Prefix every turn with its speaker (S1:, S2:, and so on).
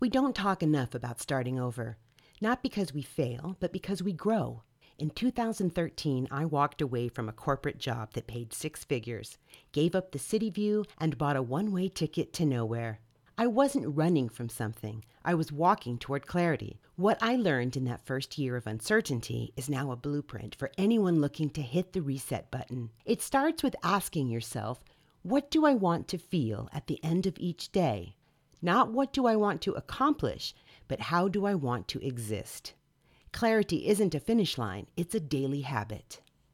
S1: We don't talk enough about starting over. Not because we fail, but because we grow. In 2013, I walked away from a corporate job that paid six figures, gave up the city view, and bought a one-way ticket to nowhere. I wasn't running from something. I was walking toward clarity. What I learned in that first year of uncertainty is now a blueprint for anyone looking to hit the reset button. It starts with asking yourself, what do I want to feel at the end of each day? Not what do I want to accomplish, but how do I want to exist? Clarity isn't a finish line, it's a daily habit.